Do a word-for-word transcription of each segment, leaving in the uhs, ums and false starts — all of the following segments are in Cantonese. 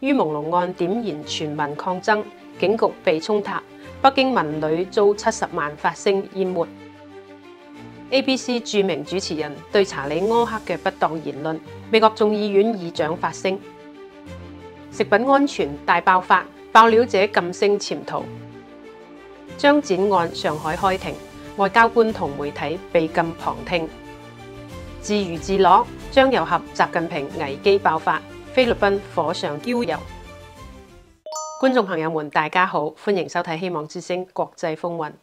于朦朧案點燃全民抗爭，警局被衝塌，北京文旅遭七十萬發聲淹沒。A B C 著名主持人對查理柯克嘅不當言論，美國眾議院議長發聲。食品安全大爆發，爆料者噤聲潛逃。張展案上海開庭，外交官同媒體被禁旁聽。自娛自樂，張又俠習近平危機爆發，菲律賓火上澆油。觀眾朋友們，大家好，歡迎收睇《希望之聲》國際風雲。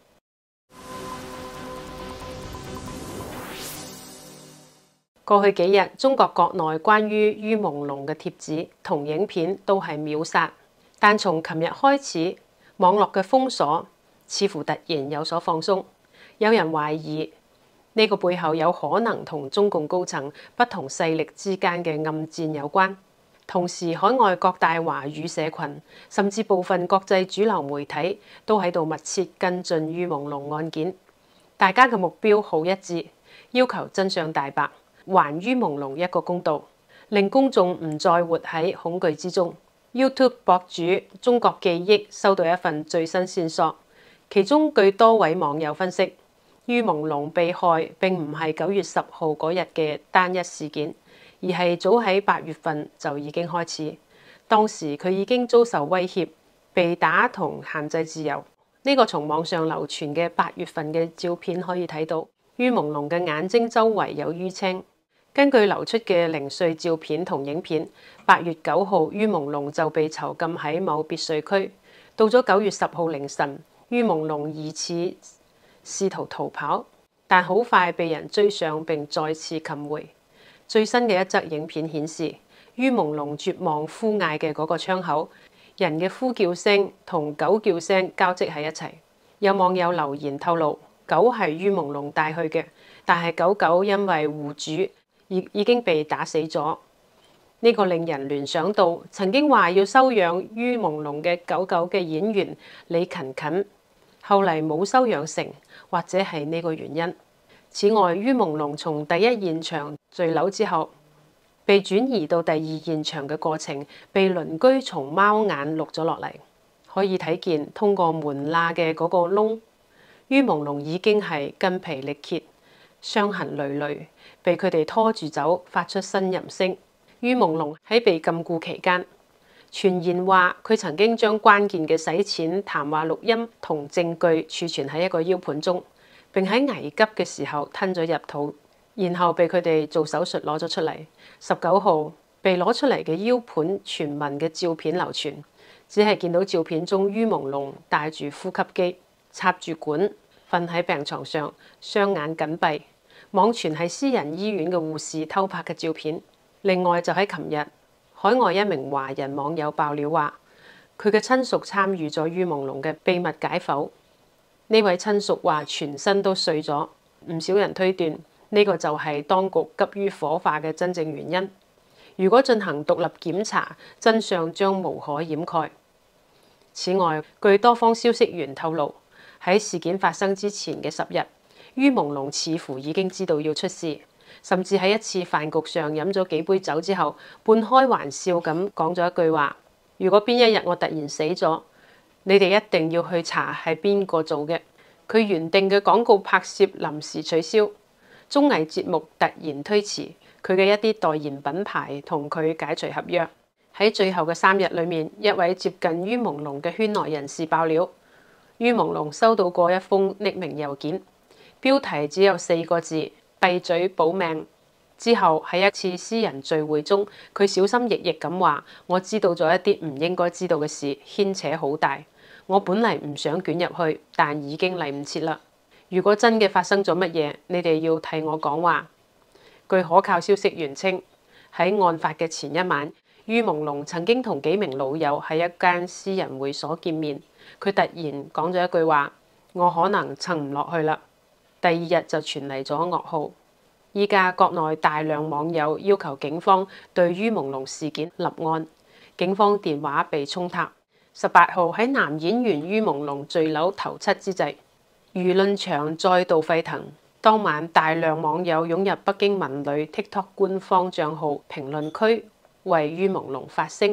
過去幾日，中國國內關於于朦朧嘅貼紙同影片都係秒殺，但從琴日開始，網絡嘅封鎖似乎突然有所放鬆。有人懷疑呢個背後有可能同中共高層不同勢力之間嘅暗戰有關。同時，海外各大華語社群甚至部分國際主流媒體都喺度密切跟進于朦朧案件，大家嘅目標好一致，要求真相大白，還于朦朧一個公道，令公眾唔再活喺恐懼之中。YouTube 博主中國記憶收到一份最新線索，其中據多位網友分析，于朦朧被害並唔係九月十號嗰日嘅單一事件，而係早喺八月份就已經開始。當時佢已經遭受威脅、被打同限制自由。呢、這個從網上流傳嘅八月份嘅照片可以睇到，于朦朧嘅眼睛周圍有淤青。根據流出嘅零碎照片同影片，八月九號于朦朧就被囚禁喺某別墅區。到咗九月十號凌晨，于朦朧疑似試圖逃跑，但好快被人追上並再次擒回。最新嘅一則影片顯示，于朦朧絕望呼嗌嘅嗰個窗口，人嘅呼叫聲同狗叫聲交織喺一齊。有網友留言透露，狗係于朦朧帶去嘅，但係狗狗因為護主已已經被打死咗。呢、這個令人聯想到曾經話要收養于朦朧嘅狗狗嘅演員李勤勤，後嚟冇收養成，或者係呢個原因。此外，于朦朧從第一現場墜樓之後，被轉移到第二現場嘅過程，被鄰居從貓眼錄咗落嚟，可以睇見通過門罅嘅嗰個窿，于朦朧已經係筋疲力竭、傷痕累累，被佢哋拖住走，發出呻吟聲。于朦朧喺被禁錮期間，傳言話佢曾經將關鍵嘅洗錢談話錄音同證據儲存喺一個 U 盤中，並喺危急嘅時候吞咗入肚，然後被佢哋做手術攞咗出嚟。十九號被攞出嚟嘅 U 盤全文嘅照片流傳，只係見到照片中于朦朧戴住呼吸機，插住管，瞓喺病床上，雙眼緊閉。網傳係私人醫院嘅護士偷拍嘅照片。另外就喺琴日，海外一名華人網友爆料話，佢嘅親屬參與咗于朦朧嘅秘密解剖。呢位親屬話全身都碎咗，唔少人推斷呢、這個就係當局急於火化嘅真正原因。如果進行獨立檢查，真相將無可掩蓋。此外，據多方消息源透露，喺事件發生之前嘅十日，于朦朧似乎已經知道要出事。甚至喺一次飯局上飲咗幾杯酒之後，半開玩笑咁講咗一句話：如果邊一日我突然死咗，你哋一定要去查係邊個做嘅。佢原定嘅廣告拍攝臨時取消，綜藝節目突然推遲，佢嘅一啲代言品牌同佢解除合約。喺最後嘅三日裏面，一位接近于朦朧嘅圈內人士爆料，于朦朧收到過一封匿名郵件，標題只有四個字：閉嘴保命。之後喺一次私人聚會中，佢小心翼翼咁話：我知道咗一啲唔應該知道嘅事，牽扯好大。我本嚟唔想捲入去，但已經嚟唔切啦。如果真嘅發生咗乜嘢，你哋要替我講話。據可靠消息源稱，喺案發嘅前一晚，于朦朧曾經同幾名老友喺一間私人會所見面。佢突然講咗一句話：我可能撐唔落去啦。第二日就傳嚟咗噩耗。依家國內大量網友要求警方對于朦朧事件立案，警方電話被衝塌。十八號喺男演員于朦朧墜樓頭七之際，輿論場再度沸騰。當晚大量網友湧入北京文旅 TikTok 官方帳號評論區為于朦朧發聲。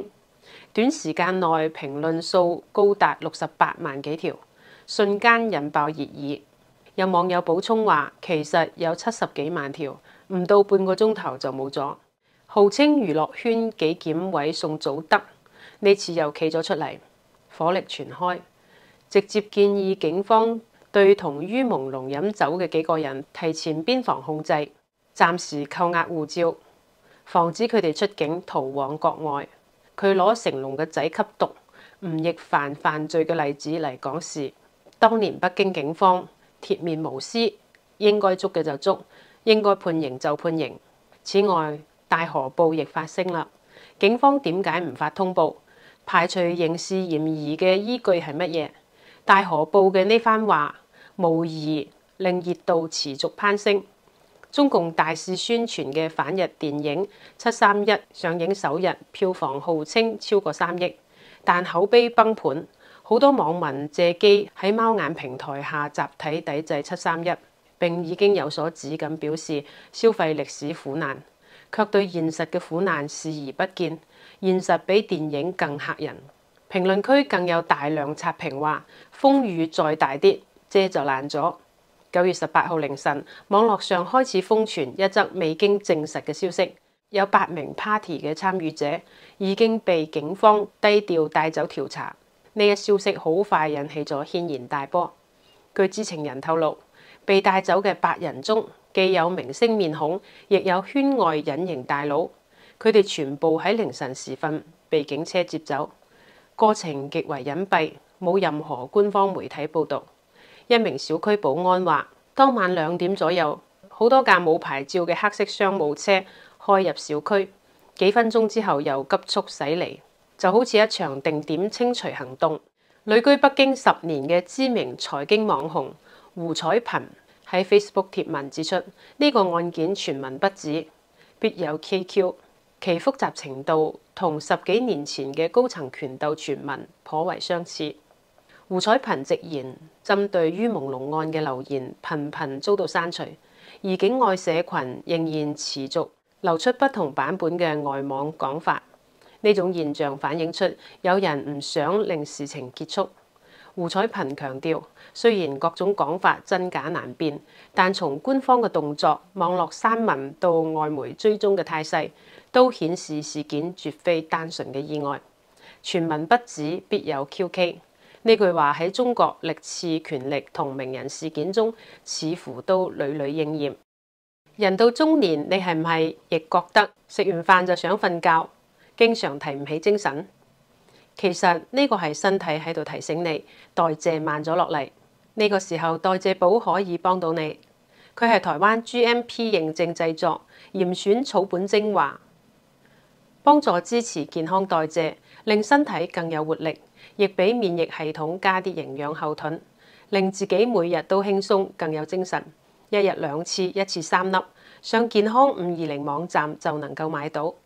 短時間內評論數高達六十八萬幾條，瞬間引爆熱議。有網友補充話，其實有七十幾萬條，唔到半個鐘頭就冇咗。號稱娛樂圈紀檢委宋祖德呢次又企咗出嚟，火力全開，直接建議警方對同於朦朧飲酒嘅幾個人提前邊防控制，暫時扣押護照，防止佢哋出境逃往國外。佢攞成龍嘅仔吸毒、吳亦凡犯罪嘅例子嚟講事。當年北京警方鐵面無私，應該捉嘅就捉，應該判刑就判刑。此外，大河報亦發聲啦，警方點解唔發通報？排除刑事嫌疑嘅依據係乜嘢？大河報嘅呢番話，無疑令熱度持續攀升。中共大肆宣傳嘅反日電影《七三一》上映首日票房號稱超過三億，但口碑崩盤。好多網民借機喺貓眼平台下集體抵制七三一，並已經有所指咁表示消費歷史苦難，卻對現實嘅苦難視而不見。現實比電影更嚇人。評論區更有大量刷評話：風雨再大啲，遮就爛咗。九月十八號凌晨，網絡上開始瘋傳一則未經證實嘅消息，有八名 party 嘅參與者已經被警方低調帶走調查。呢一消息好快引起咗軒然大波。據知情人透露，被帶走嘅八人中，既有明星面孔，亦有圈外隱形大佬。佢哋全部喺凌晨時分被警車接走，過程極為隱蔽，冇任何官方媒體報導。一名小區保安話，當晚兩點左右，好多架冇牌照嘅黑色商務車開入小區，幾分鐘之後又急速駛離。就好似一場定點清除行動。旅居北京十年嘅知名財經網紅胡彩頻喺 Facebook 貼文指出，呢、這個案件傳聞不止，必有蹊蹺，其複雜程度同十幾年前嘅高層權鬥傳聞頗為相似。胡彩頻直言，針對於朦朧案嘅留言頻頻遭到刪除，而境外社群仍然持續流出不同版本嘅外網講法。呢種現象反映出有人唔想令事情結束。胡彩頻強調，雖然各種講法真假難辨，但從官方嘅動作、網絡刪文到外媒追蹤嘅態勢，都顯示事件絕非單純嘅意外。傳聞不止，必有蹊蹺。呢句話喺中國歷次權力同名人事件中，似乎都屢屢應驗。人到中年，你係唔係亦覺得食完飯就想瞓覺？經常提唔起精神，其實呢個係身體喺度提醒你代謝慢咗落嚟。呢個時候代謝寶可以幫到你。佢係台灣 G M P 認證製作，嚴選草本精華，幫助支持健康代謝，令身體更有活力，亦俾免疫系統加啲營養後盾，令自己每日都輕鬆更有精神。一日兩次，一次三粒，上健康五二零網站就能夠買到。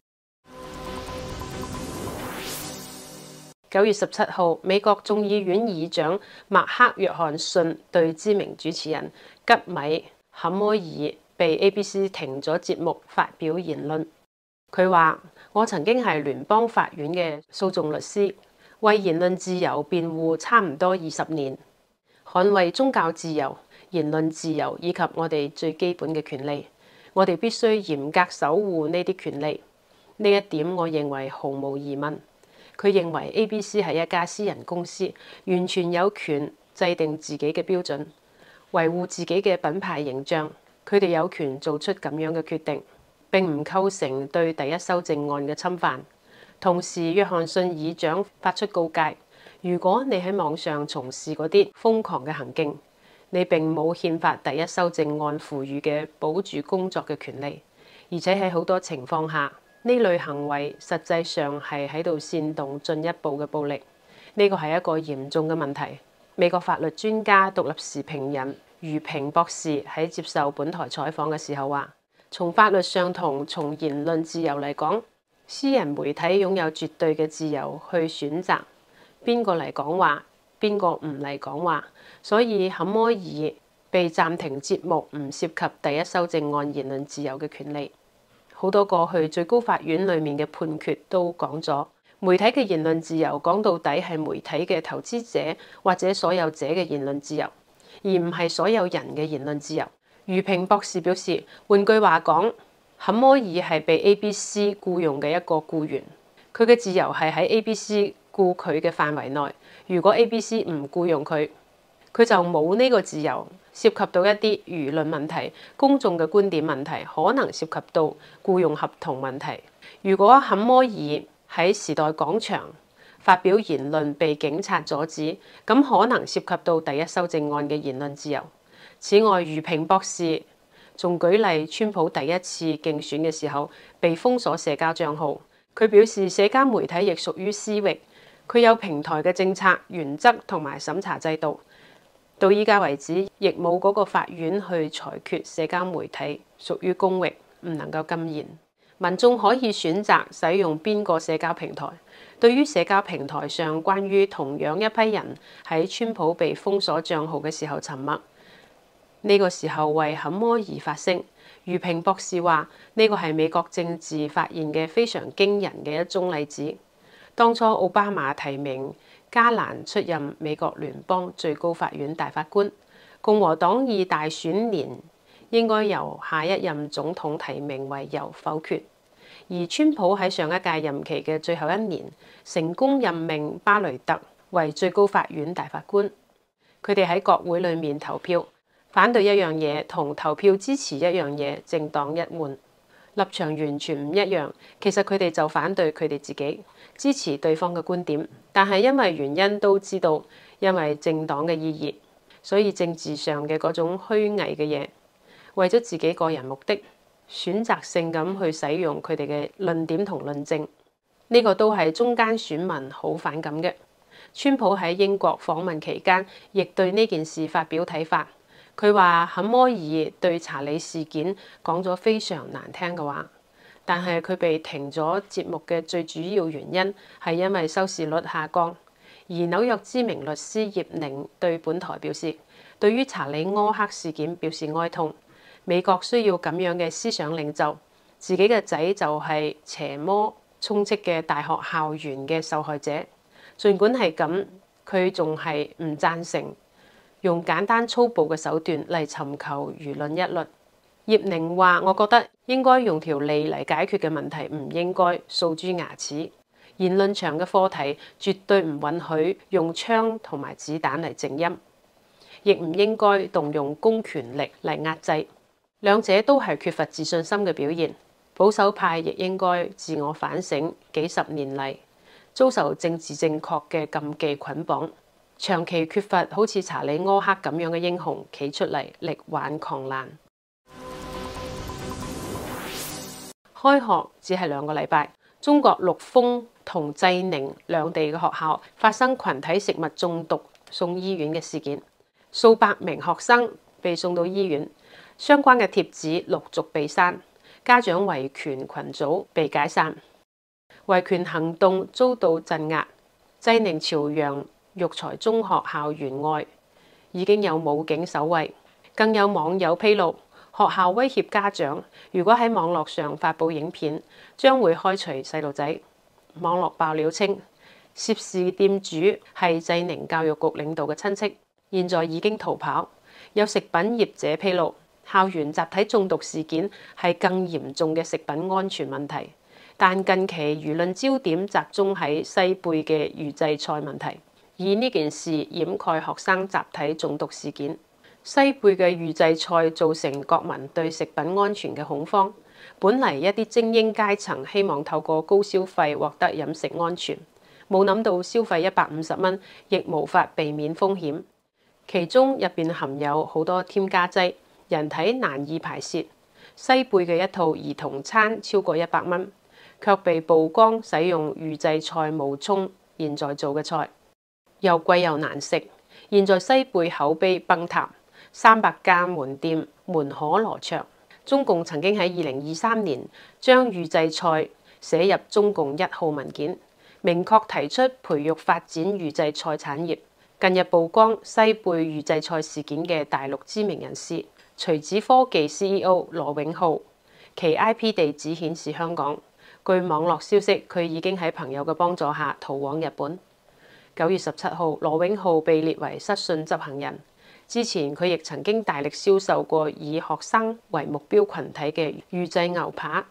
九月十七號，美國眾議院議長麥克約翰遜對知名主持人吉米坎摩爾被 A B C 停咗節目發表言論。佢話：我曾經係聯邦法院嘅訴訟律師，為言論自由辯護差唔多二十年，捍衛宗教自由、言論自由以及我哋最基本嘅權利。我哋必須嚴格守護呢啲權利。呢一點我認為毫無疑問。佢認為 A B C 係一家私人公司，完全有權制定自己嘅標準，維護自己嘅品牌形象。佢哋有權做出咁樣嘅決定，並唔構成對第一修正案嘅侵犯。同時，約翰遜議長發出告誡：如果你喺網上從事嗰啲瘋狂嘅行徑，你並冇憲法第一修正案賦予嘅保住工作嘅權利，而且喺好多情況下，呢類行為實際上係喺度煽動進一步嘅暴力，呢個係一個嚴重嘅問題。美國法律專家、獨立時評人余平博士喺接受本台採訪嘅時候話：從法律上同從言論自由嚟講，私人媒體擁有絕對嘅自由去選擇邊個嚟講話，邊個唔嚟講話。所以坎摩爾被暫停節目唔涉及第一修正案言論自由嘅權利。好多過去最高法院裡面嘅判決都講咗， 媒體嘅言論自由講到底係媒體嘅投資者或者所有者嘅言論自由，而唔係所有人嘅言論自由。余平博士表示，換句話講，坎摩爾係被 A B C 僱用嘅一個僱員，佢嘅自由係喺 A B C 僱佢嘅範圍內。如果 A B C 唔僱用佢，佢就冇呢個自由。涉及到一啲輿論問題、公眾嘅觀點問題，可能涉及到僱用合同問題。如果坎摩爾喺時代廣場發表言論被警察阻止，咁可能涉及到第一修正案嘅言論自由。此外，余平博士仲舉例，川普第一次競選嘅時候被封鎖社交帳號。佢表示社交媒體亦屬於私域，佢有平台嘅政策、原則同埋審查制度。到依家為止，亦冇嗰個法院去裁決社交媒體屬於公域，唔能夠禁言。民眾可以選擇使用邊個社交平台。對於社交平台上關於同樣一批人喺川普被封鎖帳號嘅時候沉默，呢個時候為坎摩爾發聲。余平博士話：呢個係美國政治發現嘅非常驚人嘅一宗例子。當初奧巴馬提名加蘭出任美國聯邦最高法院大法官，共和黨以大選年應該由下一任總統提名為由否決，而川普喺上一屆任期嘅最後一年成功任命巴雷特為最高法院大法官。佢哋喺國會裏面投票，反對一樣嘢同投票支持一樣嘢，政黨一換，立場完全唔一樣。其實佢哋就反對佢哋自己，支持對方嘅觀點，但係因為原因都知道，因為政黨嘅意義，所以政治上嘅嗰種虛偽嘅嘢，為咗自己個人目的，選擇性咁去使用佢哋嘅論點同論證，呢個都係中間選民好反感嘅。川普喺英國訪問期間，亦對呢件事發表睇法。佢話坎摩爾對查理事件講咗非常難聽嘅話，但係佢被停咗節目嘅最主要原因係因為收視率下降。而紐約知名律師葉寧對本台表示，對於查理柯克事件表示哀痛。美國需要咁樣嘅思想領袖，自己嘅仔就係邪魔充斥嘅大學校園嘅受害者。儘管係咁，佢仲係唔贊成用簡單粗暴嘅手段嚟尋求輿論一律。葉寧話：我覺得應該用條脷嚟解決嘅問題，唔應該訴諸牙齒。言論場嘅課題絕對唔允許用槍同埋子彈嚟靜音，亦唔應該動用公權力嚟壓制。兩者都係缺乏自信心嘅表現。保守派亦應該自我反省，幾十年嚟遭受政治正確嘅禁忌捆綁，長期缺乏好似查理柯克咁樣嘅英雄企出嚟力挽狂瀾。開學只係兩個禮拜，中國陸豐同濟寧兩地嘅學校發生群體食物中毒送醫院嘅事件，數百名學生被送到醫院，相關嘅貼紙陸續被刪，家長維權群組被解散，維權行動遭到鎮壓。濟寧朝陽育才中學校園外已經有武警守衛，更有網友披露，學校威脅家長，如果喺網絡上發布影片，將會開除細路仔。網絡爆料稱，涉事店主係濟寧教育局領導嘅親戚，現在已經逃跑。有食品業者披露，校園集體中毒事件係更嚴重嘅食品安全問題，但近期輿論焦點集中喺西貝嘅預製菜問題，以呢件事掩蓋學生集體中毒事件。西貝嘅預製菜造成國民對食品安全嘅恐慌。本嚟一啲精英階層希望透過高消費獲得飲食安全，冇諗到消費一百五十蚊亦無法避免風險。其中入邊含有好多添加劑，人體難以排泄。西貝嘅一套兒童餐超過一百蚊，卻被曝光使用預製菜冒充現在做嘅菜，又貴又難食。現在西貝口碑崩塌，三百家門店門可羅雀。中共曾經喺二零二三年將預製菜寫入中共一號文件，明確提出培育發展預製菜產業。近日曝光西貝預製菜事件嘅大陸知名人士徐子科技 C E O 羅永浩，其 I P 地址顯示香港， 據網絡消息，佢已經喺朋友嘅幫助下逃往日本。九月十七號，羅永浩被列為失信執行人。之前佢亦曾經大力銷售過以學生為目標群體嘅預製牛扒。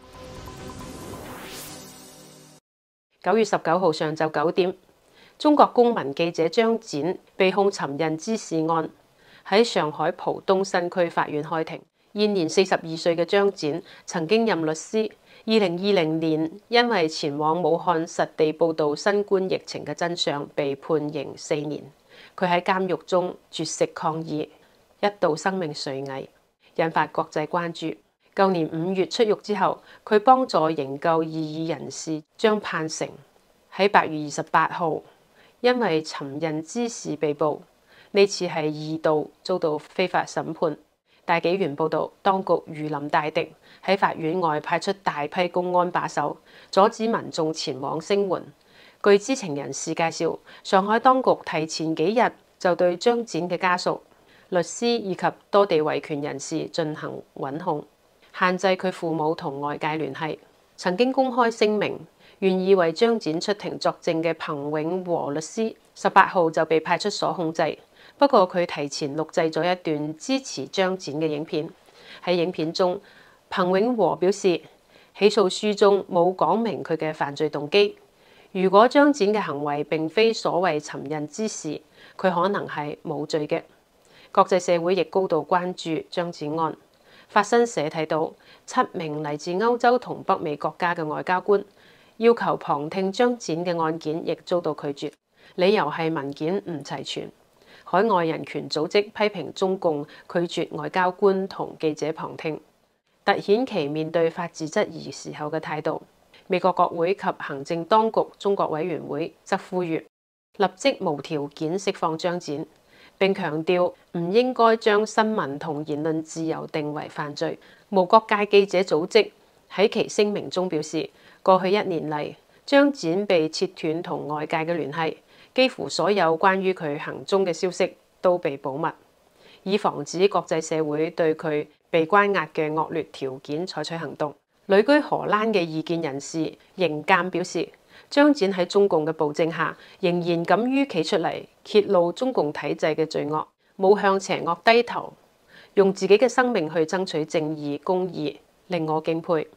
九月十九號上晝九點，中國公民記者張展被控尋釁滋事案，喺上海浦東新區法院開庭。現年四十二歲嘅張展曾經任律師，二零二零年因為前往武漢實地報導新冠疫情嘅真相，被判刑四年。佢喺監獄中絕食抗議，一度生命垂危，引發國際關注。舊年五月出獄之後，佢幫助營救異議人士張盼成，喺八月二十八號因為尋釁滋事被捕，呢次係二度遭到非法審判。大紀元報導，當局如臨大敵，喺法院外派出大批公安把守，阻止民眾前往聲援。據知情人士介紹，上海當局提前幾日就對張展嘅家屬、律師以及多地維權人士進行穩控，限制佢父母同外界聯繫。曾經公開聲明願意為張展出庭作證嘅彭永和律師，十八號就被派出所控制。不過佢提前錄製咗一段支持張展嘅影片。喺影片中，彭永和表示，起訴書中冇講明佢嘅犯罪動機。如果張展嘅行為並非所謂尋釁滋事，佢可能係冇罪嘅。國際社會亦高度關注張展案。法新社睇到，七名嚟自歐洲同北美國家嘅外交官要求旁聽張展嘅案件，亦遭到拒絕，理由係文件唔齊全。海外人權組織批評中共拒絕外交官同記者旁聽，凸顯其面對法治質疑時候嘅態度。美國國會及行政當局中國委員會則呼籲立即無條件釋放張展，並強調唔應該將新聞同言論自由定為犯罪。無國界記者組織喺其聲明中表示，過去一年嚟，張展被切斷同外界嘅聯繫。幾乎所有關於佢行蹤嘅消息都被保密，以防止國際社會對佢被關押嘅惡劣條件採取行動。旅居荷蘭嘅異見人士邢鑑表示，張展喺中共嘅暴政下，仍然敢於企出嚟揭露中共體制嘅罪惡，冇向邪惡低頭，用自己嘅生命去爭取正義公義，令我敬佩。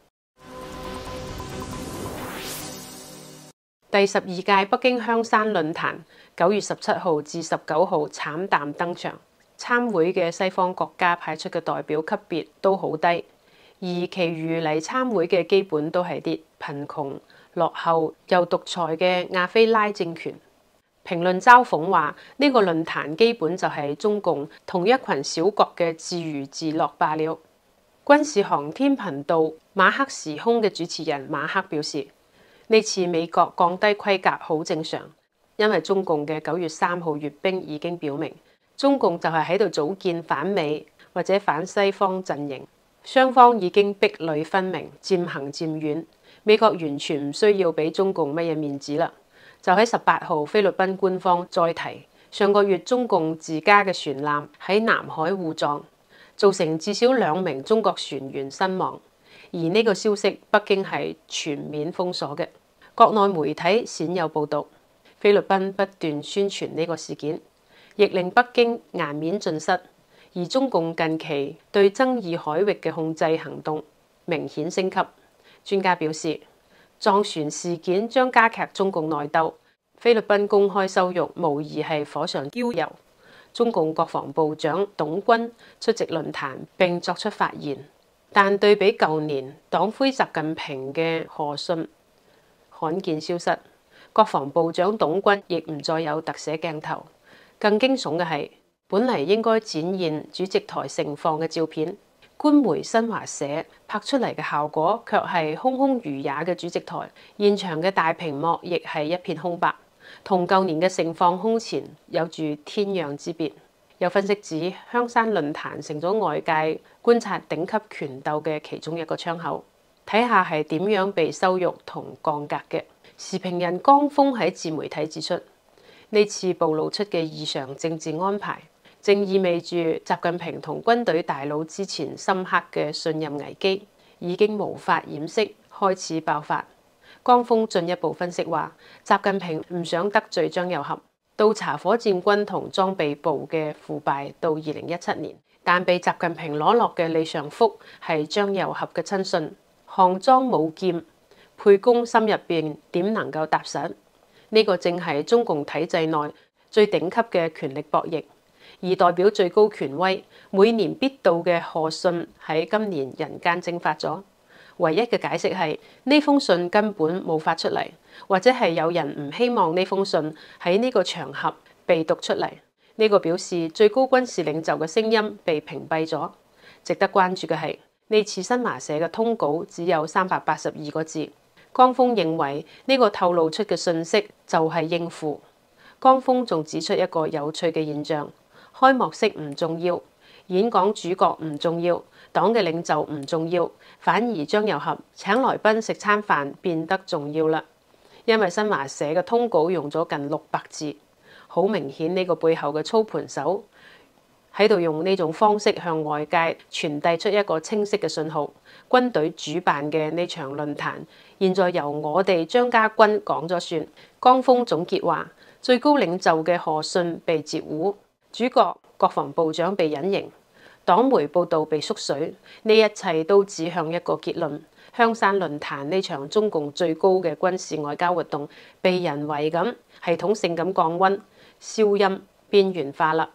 第十二屆北京香山論壇九月十七號至十九號慘淡登場，參會嘅西方國家派出嘅代表級別都好低，而其餘嚟參會嘅基本都係啲貧窮、落後又獨裁嘅亞非拉政權。評論嘲諷話，呢個論壇基本就係中共同一群小國嘅自娛自樂罷了。軍事航天頻道馬克時空嘅主持人馬克表示，呢次美國降低規格好正常，因為中共嘅九月三號閱兵已經表明，中共就係喺度組建反美或者反西方陣營，雙方已經壁壘分明，漸行漸遠。美國完全唔需要俾中共乜嘢面子啦。就喺十八號，菲律賓官方再提，上個月中共自家嘅船艦喺南海互撞，造成至少兩名中國船員身亡，而呢個消息北京係全面封鎖嘅。國內媒體鮮有報導，菲律賓不斷宣傳呢個事件，亦令北京顏面盡失。而中共近期對爭議海域嘅控制行動明顯升級。專家表示，撞船事件將加劇中共內鬥。菲律賓公開羞辱，無疑係火上澆油。中共國防部長董軍出席論壇並作出發言，但對比舊年黨魁習近平嘅賀信罕見消失，國防部長董軍亦唔再有特寫鏡頭。更驚悚嘅係，本嚟應該展現主席台盛況嘅照片，官媒新華社拍出嚟嘅效果卻係空空如也嘅主席台，現場嘅大屏幕亦係一片空白，同舊年嘅盛況空前有住天壤之別。有分析指，香山論壇成咗外界觀察頂級權鬥嘅其中一個窗口，睇下係點樣被羞辱同降格嘅。時評人江峰喺自媒體指出，呢次暴露出嘅異常政治安排，正意味住習近平同軍隊大佬之前深刻嘅信任危機已經無法掩飾， 開始爆發。江峰進一步分析話，習近平唔想得罪張又俠，調查火箭軍同裝備部嘅腐敗到二零一七年，但被習近平攞落嘅李尚福係張又俠嘅親信，項莊舞劍，沛公心入邊點能夠踏實？呢個正係中共體制內最頂級嘅權力博弈，而代表最高權威每年必到嘅賀信喺今年人間蒸發咗。唯一嘅解釋係呢封信根本冇發出嚟，或者係有人唔希望呢封信喺呢個場合被讀出嚟。呢個表示最高軍事領袖嘅聲音被屏蔽咗。值得關注嘅係呢次新華社嘅通稿只有三百八十二個字。江峰認為呢個透露出嘅信息就係應付。江峰仲指出一個有趣嘅現象：開幕式唔重要，演講主角唔重要，黨嘅領袖唔重要，反而張又俠請來賓食餐飯變得重要啦。因為新華社嘅通稿用咗近六百字，好明顯呢個背後嘅操盤手喺度用呢種方式向外界傳遞出一個清晰嘅信號：軍隊主辦嘅呢場論壇，現在由我哋張家軍講咗算。江峰總結話：最高領袖嘅賀信被截胡，主角國防部長被隱形，黨媒報道被縮水，呢一切都指向一個結論：香山論壇呢場中共最高嘅軍事外交活動，被人為咁系統性咁降溫、消音、邊緣化啦。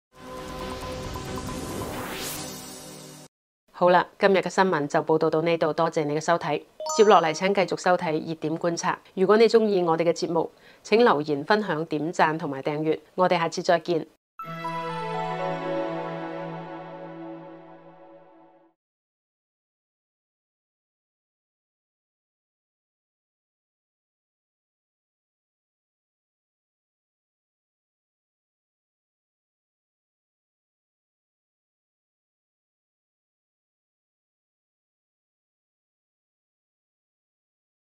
好啦，今日嘅新聞就報道到呢度，多謝你嘅收睇。接落嚟請繼續收睇熱點觀察。如果你中意我哋嘅節目，請留言、分享、點讚同埋訂閱。我哋下次再見。